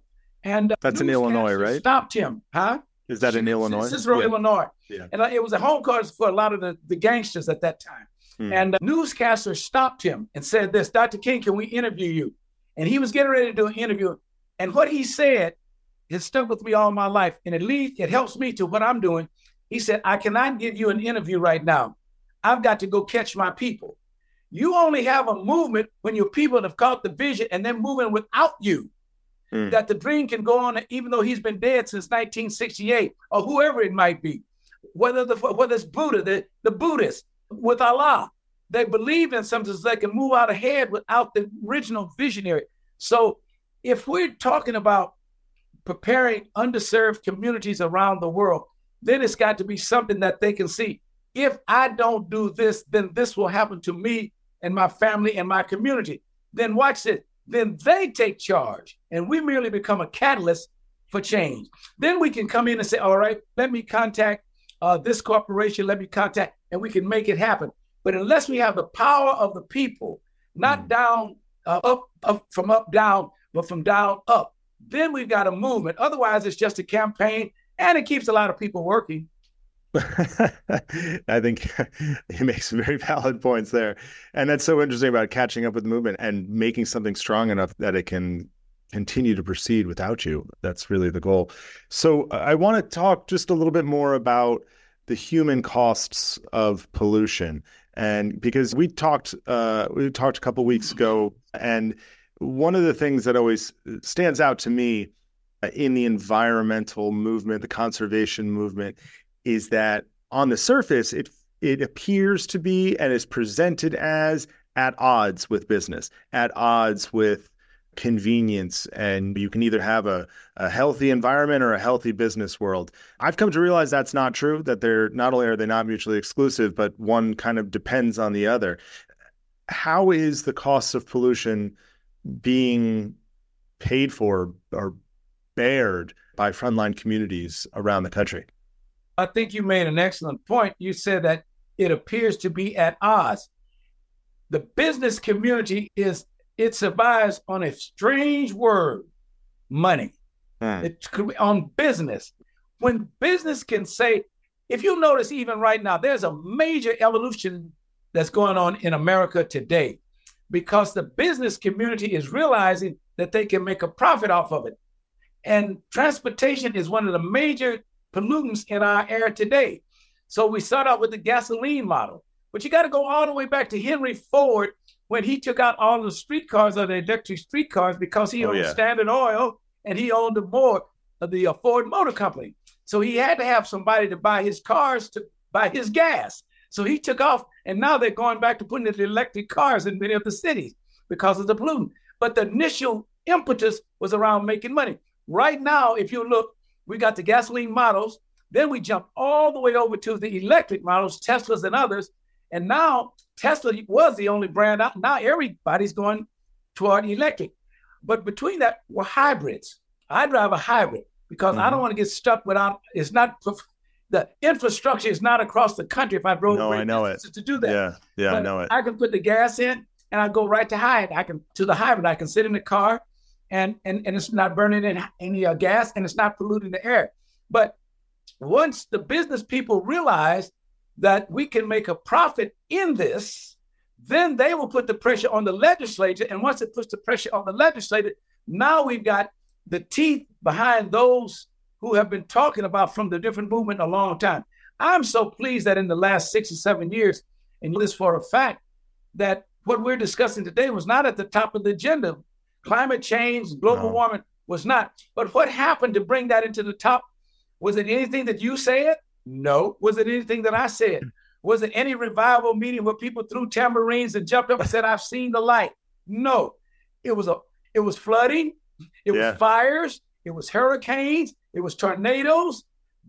that's in Illinois, right?
Stopped him, huh?
Is that in Illinois?
Cicero,
yeah.
Illinois.
Yeah.
And it was a home course for a lot of the gangsters at that time. And the newscaster stopped him and said this, Dr. King, can we interview you? And he was getting ready to do an interview. And what he said has stuck with me all my life. And at least it helps me to what I'm doing. He said, I cannot give you an interview right now. I've got to go catch my people. You only have a movement when your people have caught the vision and they're moving without you. That the dream can go on even though he's been dead since 1968 or whoever it might be. Whether it's Buddha, the Buddhists, with Allah, they believe in something so they can move out ahead without the original visionary. So if we're talking about preparing underserved communities around the world, then it's got to be something that they can see. If I don't do this, then this will happen to me and my family and my community. Then watch this. Then they take charge and we merely become a catalyst for change. Then we can come in and say, all right, let me contact this corporation, and we can make it happen. But unless we have the power of the people, not down, up, from up, down, but from down, up, then we've got a movement. Otherwise, it's just a campaign and it keeps a lot of people working.
I think he makes very valid points there. And that's so interesting about catching up with the movement and making something strong enough that it can continue to proceed without you. That's really the goal. So I want to talk just a little bit more about the human costs of pollution. And because we talked a couple of weeks ago, and one of the things that always stands out to me in the environmental movement, the conservation movement, is that on the surface, it appears to be and is presented as at odds with business, at odds with convenience, and you can either have a healthy environment or a healthy business world. I've come to realize that's not true, that they're not only are they not mutually exclusive, but one kind of depends on the other. How is the cost of pollution being paid for or bared by frontline communities around the country?
I think you made an excellent point. You said that it appears to be at odds. The business community it survives on a strange word, money. It could be on business. When business can say, if you notice even right now, there's a major evolution that's going on in America today because the business community is realizing that they can make a profit off of it. And transportation is one of the major pollutants in our air today. So we start out with the gasoline model, but you got to go all the way back to Henry Ford when he took out all the streetcars or the electric streetcars because he owned Standard Oil and he owned the board of the Ford Motor Company. So he had to have somebody to buy his cars, to buy his gas. So he took off, and now they're going back to putting the electric cars in many of the cities because of the pollutant. But the initial impetus was around making money. Right now, if you look, we got the gasoline models, then we jump all the way over to the electric models, Teslas and others. And now Tesla was the only brand out. Now everybody's going toward electric. But between that, we're hybrids. I drive a hybrid because I don't want to get stuck without, it's not, the infrastructure is not across the country if I drove to do that.
Yeah,
but
I know it.
I can put the gas in and I go right to hybrid. I can sit in the car and it's not burning any gas and it's not polluting the air. But once the business people realize that we can make a profit in this, then they will put the pressure on the legislature. And once it puts the pressure on the legislature, now we've got the teeth behind those who have been talking about from the different movement a long time. I'm so pleased that in the last 6 or 7 years, and this for a fact, that what we're discussing today was not at the top of the agenda. Climate change, global warming was not. But what happened to bring that into the top? Was it anything that you said? No. Was it anything that I said? Was it any revival meeting where people threw tambourines and jumped up and said, "I've seen the light"? No. It was flooding. It was fires. It was hurricanes. It was tornadoes.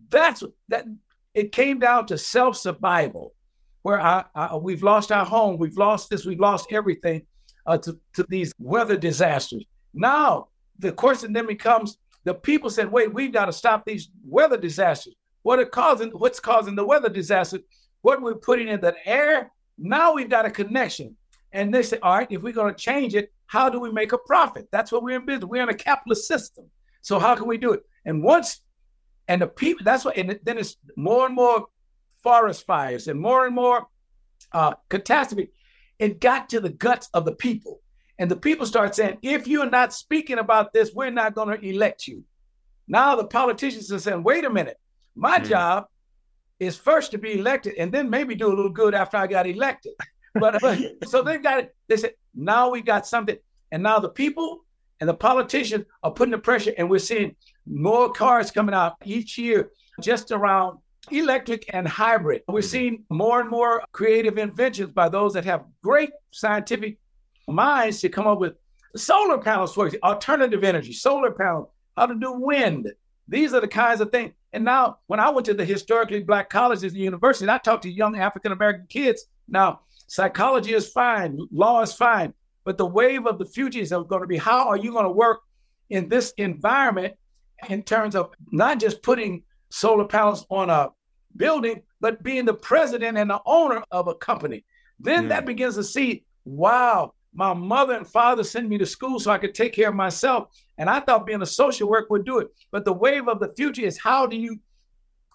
It came down to self-survival, where we've lost our home. We've lost this. We've lost everything to these weather disasters. Now, the question then becomes, the people said, wait, we've got to stop these weather disasters. What's causing the weather disaster? What we're putting in the air. Now we've got a connection. And they say, all right, if we're going to change it, how do we make a profit? That's what we're in business. We're in a capitalist system. So how can we do it? And the people, that's what, and then it's more and more forest fires and more catastrophe. It got to the guts of the people. And the people start saying, if you're not speaking about this, we're not going to elect you. Now the politicians are saying, wait a minute, my job is first to be elected and then maybe do a little good after I got elected. But so they got it. They said, now we got something. And now the people and the politicians are putting the pressure, and we're seeing more cars coming out each year just around electric and hybrid. We're seeing more and more creative inventions by those that have great scientific minds to come up with solar panels, for example, alternative energy, solar panels, how to do wind. These are the kinds of things. And now when I went to the historically Black colleges and universities, I talked to young African-American kids. Now, psychology is fine, law is fine, but the wave of the future is going to be, how are you going to work in this environment in terms of not just putting solar panels on a building, but being the president and the owner of a company. Then that begins to see, wow, my mother and father sent me to school so I could take care of myself. And I thought being a social worker would do it. But the wave of the future is, how do you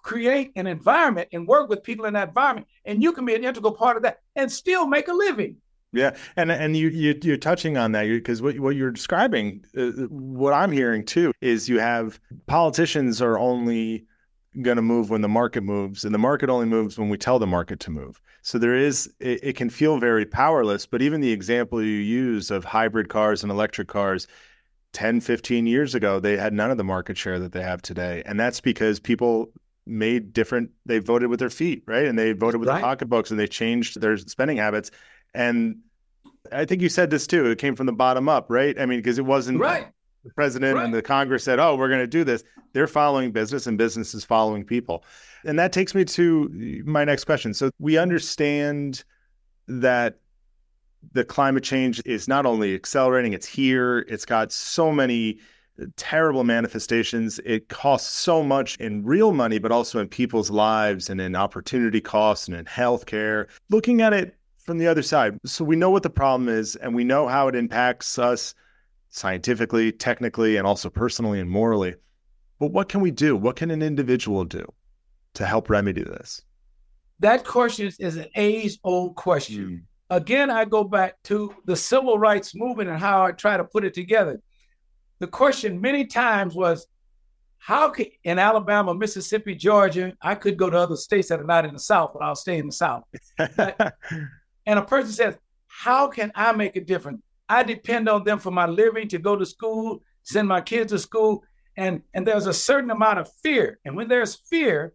create an environment and work with people in that environment, and you can be an integral part of that and still make a living.
Yeah, and you're touching on that because what you're describing, what I'm hearing too, is you have politicians are only going to move when the market moves, and the market only moves when we tell the market to move. So it can feel very powerless, but even the example you use of hybrid cars and electric cars, 10, 15 years ago, they had none of the market share that they have today. And that's because people they voted with their feet, right? And they voted with their pocketbooks, and they changed their spending habits. And I think you said this too, it came from the bottom up, right? I mean, because it wasn't the president and the Congress said, oh, we're going to do this. They're following business, and business is following people. And that takes me to my next question. So we understand that the climate change is not only accelerating, it's here. It's got so many terrible manifestations. It costs so much in real money, but also in people's lives and in opportunity costs and in healthcare. Looking at it from the other side. So we know what the problem is, and we know how it impacts us scientifically, technically, and also personally and morally. But what can we do? What can an individual do to help remedy this?
That question is an age-old question. Again, I go back to the civil rights movement and how I try to put it together. The question many times was, how can, in Alabama, Mississippi, Georgia, I could go to other states that are not in the South, but I'll stay in the South. And a person says, how can I make a difference? I depend on them for my living, to go to school, send my kids to school. And there's a certain amount of fear. And when there's fear,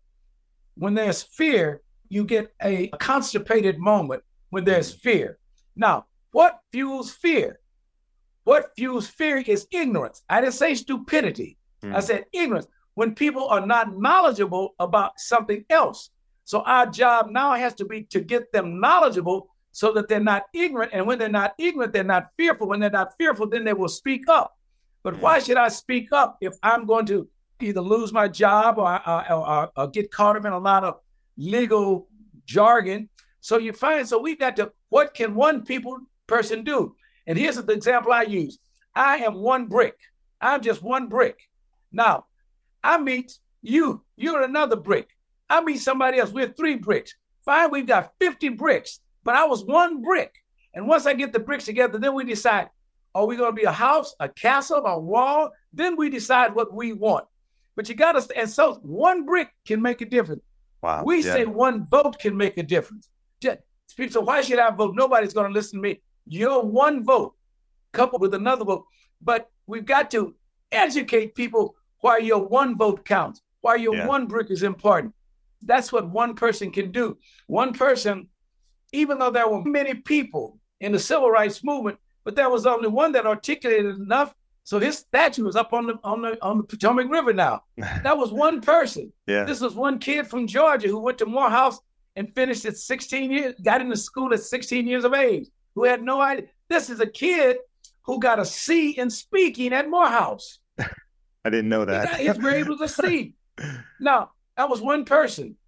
you get a constipated moment when there's fear. Now, what fuels fear? What fuels fear is ignorance. I didn't say stupidity. I said ignorance. When people are not knowledgeable about something else. So our job now has to be to get them knowledgeable so that they're not ignorant. And when they're not ignorant, they're not fearful. When they're not fearful, then they will speak up. But why should I speak up if I'm going to either lose my job or get caught up in a lot of legal jargon? So we've got to, what can one person do? And here's the example I use. I am one brick. I'm just one brick. Now, I meet you. You're another brick. I meet somebody else. We're 3 bricks. Fine, we've got 50 bricks, but I was one brick. And once I get the bricks together, then we decide, are we going to be a house, a castle, a wall? Then we decide what we want. But you got to, and so one brick can make a difference.
Wow.
We say one vote can make a difference. So why should I vote? Nobody's going to listen to me. Your one vote coupled with another vote. But we've got to educate people why your one vote counts, why your one brick is important. That's what one person can do. One person, even though there were many people in the civil rights movement, but there was only one that articulated enough. So his statue is up on the Potomac River now. That was one person. This was one kid from Georgia who went to Morehouse and finished at 16 years, got into school at 16 years of age, who had no idea. This is a kid who got a C in speaking at Morehouse.
I didn't know that.
His grade was a C. Now, that was one person,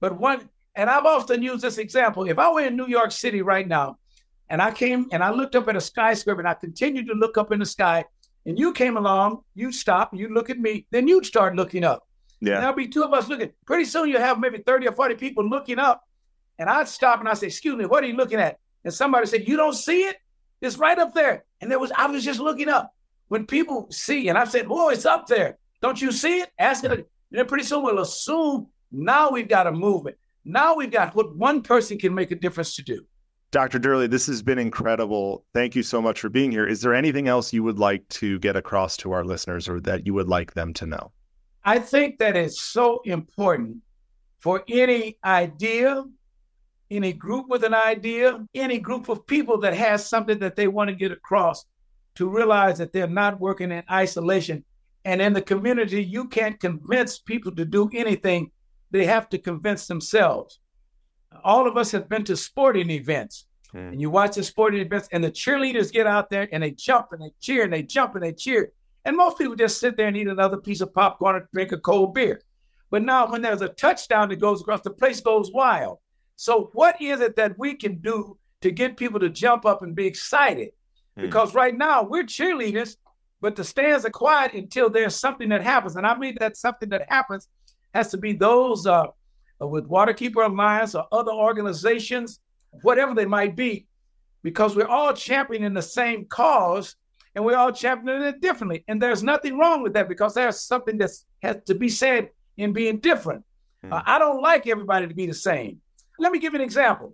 and I've often used this example. If I were in New York City right now, and I came and I looked up at a skyscraper, and I continued to look up in the sky, and you came along, you stop, you look at me, then you'd start looking up. And there'll be 2 of us looking. Pretty soon you'll have maybe 30 or 40 people looking up, and I'd stop and I'd say, excuse me, what are you looking at? And somebody said, you don't see it? It's right up there. And I was just looking up. When people see, and I said, whoa, it's up there. Don't you see it? Ask it. And then pretty soon we'll assume now we've got a movement. Now we've got what one person can make a difference to do.
Dr. Durley, this has been incredible. Thank you so much for being here. Is there anything else you would like to get across to our listeners or that you would like them to know?
I think that it's so important for any idea, any group with an idea, any group of people that has something that they want to get across, to realize that they're not working in isolation. And in the community, you can't convince people to do anything. They have to convince themselves. All of us have been to sporting events, and you watch the sporting events, and the cheerleaders get out there and they jump and they cheer and they jump and they cheer. And most people just sit there and eat another piece of popcorn and drink a cold beer. But now when there's a touchdown that goes across, the place goes wild. So what is it that we can do to get people to jump up and be excited? Because right now we're cheerleaders, but the stands are quiet until there's something that happens. And I mean that something that happens has to be those with Waterkeeper Alliance or other organizations, whatever they might be, because we're all championing the same cause and we're all championing it differently. And there's nothing wrong with that because there's something that has to be said in being different. I don't like everybody to be the same. Let me give you an example.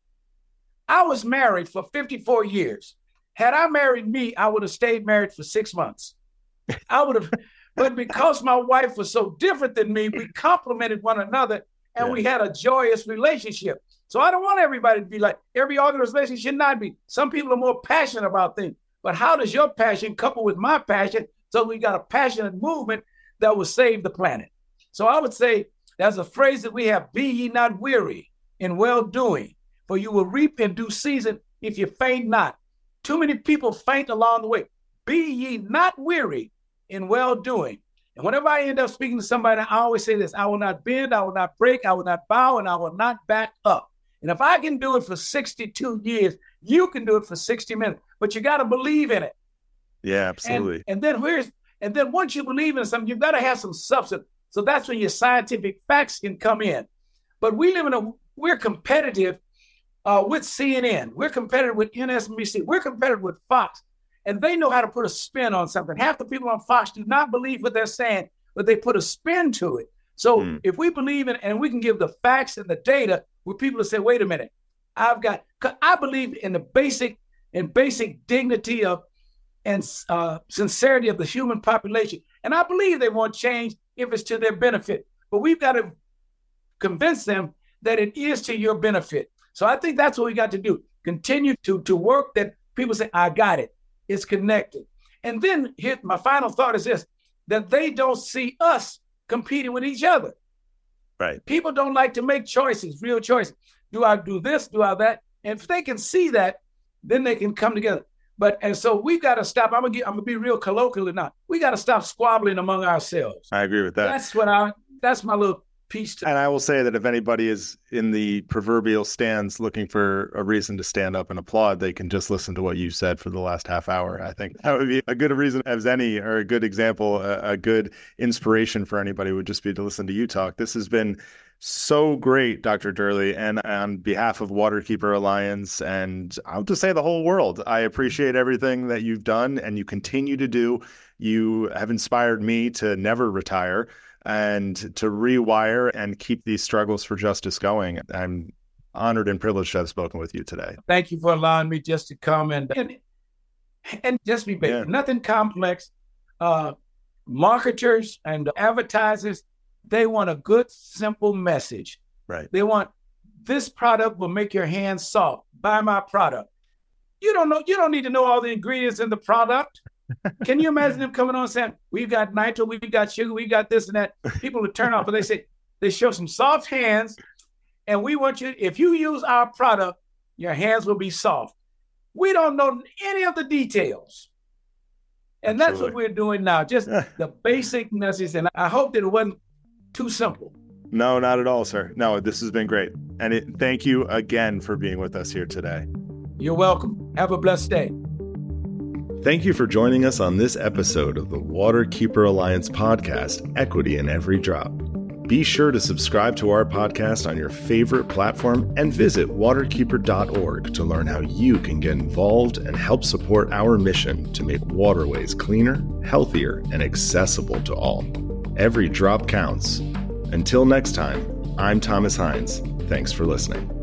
I was married for 54 years. Had I married me, I would have stayed married for 6 months. But because my wife was so different than me, we complemented one another and we had a joyous relationship. So I don't want everybody to be like, every organization should not be. Some people are more passionate about things. But how does your passion couple with my passion so we got a passionate movement that will save the planet? So I would say there's a phrase that we have, be ye not weary in well-doing, for you will reap in due season if you faint not. Too many people faint along the way. Be ye not weary in well-doing. And whenever I end up speaking to somebody, I always say this, I will not bend, I will not break, I will not bow, and I will not back up. And if I can do it for 62 years, you can do it for 60 minutes, but you got to believe in it.
Yeah, absolutely.
And then once you believe in something, you've got to have some substance. So that's when your scientific facts can come in. But we're competitive with CNN. We're competitive with MSNBC. We're competitive with Fox. And they know how to put a spin on something. Half the people on Fox do not believe what they're saying, but they put a spin to it. So if we believe in, and we can give the facts and the data where people will say, wait a minute, I believe in the basic dignity of and sincerity of the human population. And I believe they won't change if it's to their benefit. But we've got to convince them that it is to your benefit. So I think that's what we got to do. Continue to work that people say, I got it. It's connected. And then here, my final thought is this, that they don't see us competing with each other.
Right.
People don't like to make choices, real choices. Do I do this? Do I that? And if they can see that, then they can come together. And so we got to stop. I'm gonna be real colloquial now. We got to stop squabbling among ourselves.
I agree with that.
That's my little piece.
And I will say that if anybody is in the proverbial stands looking for a reason to stand up and applaud, they can just listen to what you said for the last half hour. I think that would be a good reason as any, or a good example, a good inspiration for anybody would just be to listen to you talk. This has been so great, Dr. Durley, and on behalf of Waterkeeper Alliance, and I'll just say the whole world, I appreciate everything that you've done and you continue to do. You have inspired me to never retire and to rewire and keep these struggles for justice going. I'm honored and privileged to have spoken with you today.
Thank you for allowing me just to come and just be basic. Yeah. Nothing complex. Marketers and advertisers, they want a good, simple message.
Right.
They want, this product will make your hands soft. Buy my product. You don't need to know all the ingredients in the product. Can you imagine them coming on saying, we've got nitro, we've got sugar, we got this and that. People would turn off, but they show some soft hands, and we want you, if you use our product, your hands will be soft. We don't know any of the details. And Absolutely. That's what we're doing now, just the basic message. And I hope that it wasn't too simple.
No, not at all, sir. No, this has been great. And thank you again for being with us here today.
You're welcome. Have a blessed day.
Thank you for joining us on this episode of the Waterkeeper Alliance podcast, Equity in Every Drop. Be sure to subscribe to our podcast on your favorite platform and visit waterkeeper.org to learn how you can get involved and help support our mission to make waterways cleaner, healthier, and accessible to all. Every drop counts. Until next time, I'm Thomas Hines. Thanks for listening.